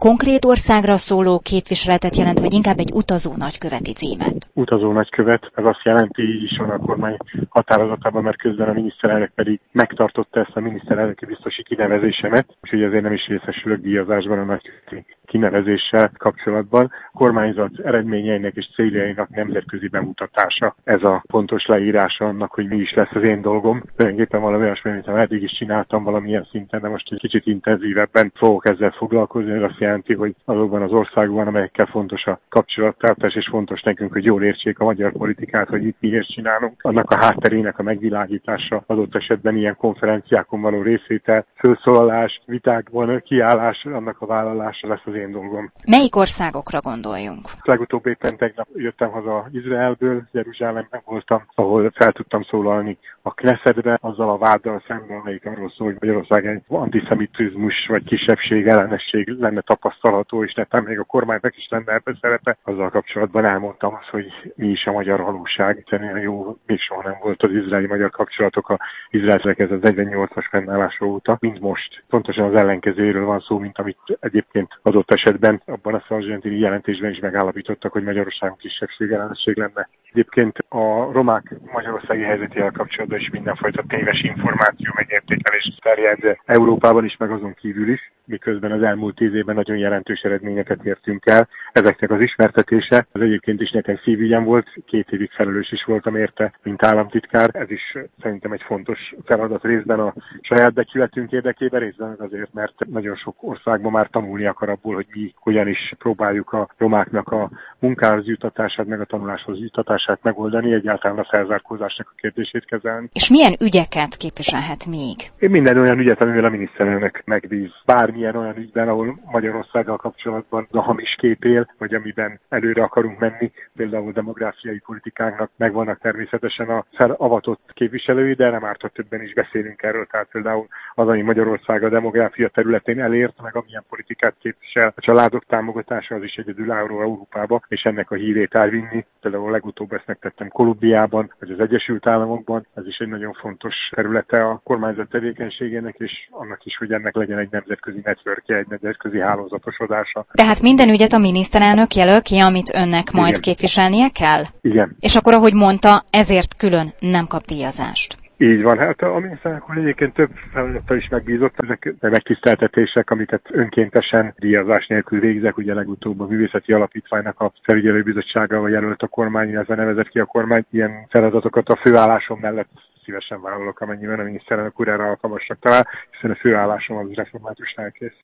konkrét országra szóló képviseletet jelent, vagy inkább egy utazó nagyköveti címet? Utazó nagykövet, ez azt jelenti, így is van a kormány határozatában, mert közben a miniszterelnök pedig megtartotta ezt a miniszterelnöki biztosi kinevezésemet, úgyhogy ezért nem is részesülök díjazásban a nagyköveti kinevezéssel kapcsolatban. A kormányzat eredményeinek és céljainak nemzetközi bemutatása. Ez a pontos leírása annak, hogy mi is lesz az én dolgom. Tulajdonképpen valami olyasmi, amit eddig is csináltam valamilyen szinten, de most egy kicsit intenzívebben fogok ezzel foglalkozni. Ez azt jelenti, hogy azokban az országban, amelyekkel fontos a kapcsolattartás, és fontos nekünk, hogy jól értsék a magyar politikát, hogy itt miért csinálunk. Annak a hátterének a megvilágítása, adott esetben ilyen konferenciákon való részvétel, felszólalás, vitákban kiállás, annak a vállalása lesz az én dolgom. Melyik országokra gondoljunk? Legutóbb éppen tegnap jöttem haza Izraelből, Jeruzsálemben voltam, ahol fel tudtam szólalni a Knessetbe, azzal a váddal szemben, amelyik arról szól, hogy Magyarország egy antiszemitizmus vagy kisebbség ellenesség lenne tapasztalható, és netán még a kormánynak is lenne ebben szerepe. Azzal kapcsolatban elmondtam azt, hogy mi is a magyar valóság, hiszen olyan jó még soha nem volt az izraeli-magyar kapcsolatok a Izraelnek ez az 48-as fennállása óta, mint most. Pontosan az ellenkezőjéről van szó, mint amit egyébként adott esetben abban a sargentini jelentésben is megállapítottak, hogy Magyarországon kisebbség ellenesség lenne. Egyébként a romák magyarországi helyzetével kapcsolatban is mindenfajta téves információ megértékelés terjed Európában is, meg azon kívül is, miközben az elmúlt 10 évben nagyon jelentős eredményeket értünk el. Ezeknek az ismertetése az egyébként is nekem szívügyem volt, 2 évig felelős is voltam érte, mint államtitkár. Ez is szerintem egy fontos feladat részben a saját becsületünk érdekében, részben azért, mert nagyon sok országban már tanulni akar abból, hogy mi hogyan is próbáljuk a romáknak a munkához juttatását, meg a tanuláshoz juttatását megoldani, egyáltalán a felzárkózásnak a kérdését kezelni. És milyen ügyeket képviselhet még? Én minden olyan ügyet, amivel a miniszterelnök megbíz. Bármilyen olyan ügyben, ahol Magyarországgal kapcsolatban a hamis kép él, vagy amiben előre akarunk menni, például demográfiai politikánknak megvannak természetesen a felavatott képviselői, de nem árt, ha többen is beszélünk erről. Tehát például az, ami Magyarország a demográfia területén elért, meg amilyen politikát képvisel, a családok támogatása, az is egyedülálló Európába, és ennek a hírét elvinni. Például legutóbb ezt megtettem Kolumbiában, vagy az Egyesült Államokban. Ez is egy nagyon fontos területe a kormányzat tevékenységének, és annak is, hogy ennek legyen egy nemzetközi networkje, egy nemzetközi hálózatosodása. Tehát minden ügyet a miniszterelnök jelöl ki, amit önnek majd képviselnie kell? Igen. És akkor, ahogy mondta, ezért külön nem kap díjazást. Így van, hát a miniszterelnök egyébként több feladattal is megbízott, ezek megtiszteltetések, amiket önkéntesen díjazás nélkül végzek, ugye legutóbb a Művészeti Alapítványnak a felügyelőbizottságával jelölt a kormány, illetve nevezett ki a kormány, ilyen feladatokat a főállásom mellett szívesen vállalok, amennyiben a miniszterelnök úr erre alkalmasnak talál, hiszen a főállásom az református lelkész.